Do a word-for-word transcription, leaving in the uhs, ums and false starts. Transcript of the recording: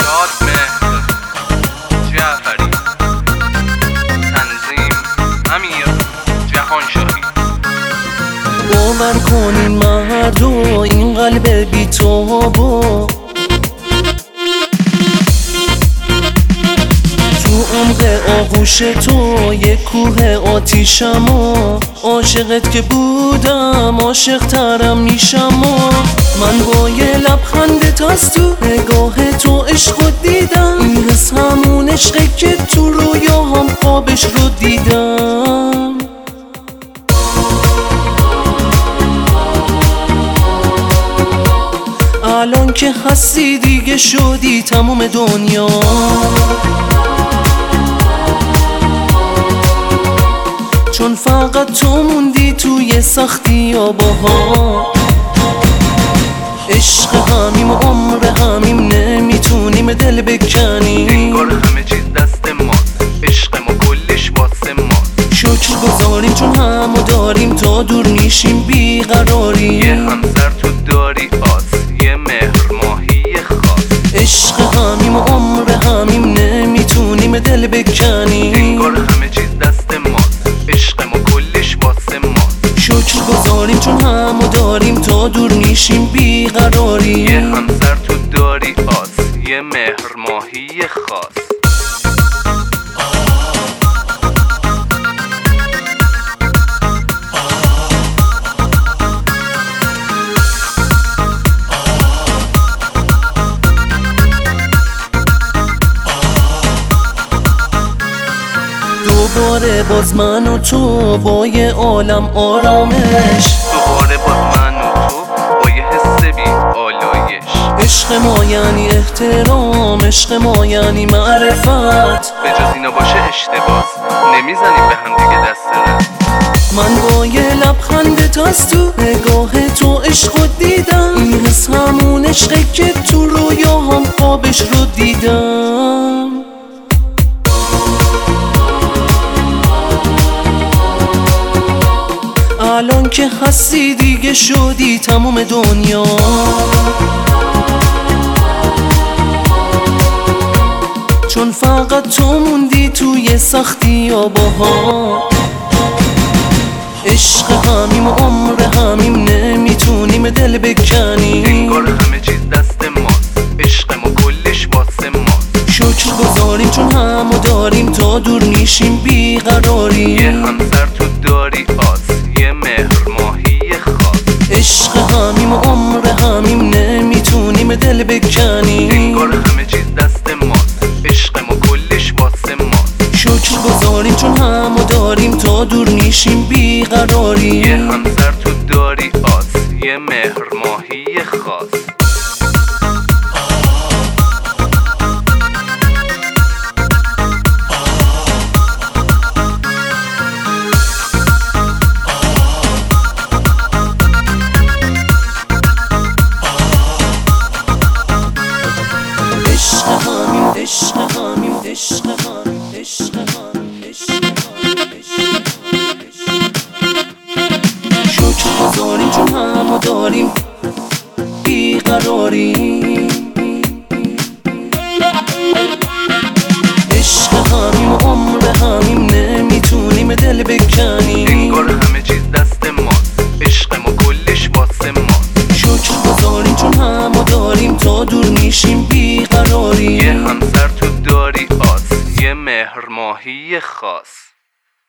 شادمهر جعفری، تنظیم امیر جهانشاهی. باور کنین مردو این قلب بی‌تابو تو عمق آغوش تو یک کوه آتیشم و عاشقت که بودم عاشق ترم میشم و من با یه لبخندت از تو نگاه تو عشق دیدم. این حس همون عشقه که تو رویاهم خوابش رو دیدم. الان که هستی دیگه شدی تموم دنیا، چون فقط تو موندی توی سختی ها باها. عشق همیم و عمر همیم نمیتونیم دل بکنیم. انگار همه چیز دست ماست، عشق ما کلش واسه ماست. شکر گذاریم چون همو داریم تا دور نیشیم بیقراری. یه همسر تو داری آس، یه مهر ماهی خاص. عشق همیم و عمر همیم نمیتونیم دل بکنیم. انگار همه چیز دست ماست، عشق ما کلش واسه ماست. شکر گذاریم چون همو داریم تا دور نیشیم بیقراری. یه همسر تو داری آس، یه مهر ماهی خاص. دوباره باز من و تو با یه عالم آرامش، دوباره باز من و تو با یه حس بی آلایش. عشق ما یعنی احترام، عشق ما یعنی معرفت. به جز اینا باشه اشتباس، نمیزنیم به هم دیگه دست رد. من با یه لبخندت از تو نگاه تو عشق دیدم. این حس همون عشقه که تو رویاهم خوابش رو دیدم. الان که هستی دیگه شدی تموم دنیا، چون فقط تو موندی توی سختی ها باها. عشق همیم و عمر همیم نمیتونیم دل بکنیم. انگار همه چیز دست ماست، عشق ما کلش واسه ماست. شکر گذاریم چون همو داریم تا دور نیشیم بیقراری. یه همسر تو داری آس، یه مهر ماهی خاص. عشق همیم و عمر همیم نمیتونیم دل بکنیم. انگار همه چیز دست ماست، عشق ما کلش واسه ماست. شکر گذاریم چون همو داریم تا دور نیشیم بیقراری. یه همسر تو داری آس، یه مهر ماهی خاص. عشق همیم عشق همیم عشق همیم عشق همیم عشق همیم. شکر گذاریم چون همو داریم بیقراری. عشق همیم و عمر همیم نمیتونیم دل بکنیم. انگار همه چیز دست ماست، عشق ما کلش واسه ماست. شکر گذاریم چون همو داریم تا دور نیشیم بیقراری. یه همسر تو داری آس، یه مهر ماهی خاص.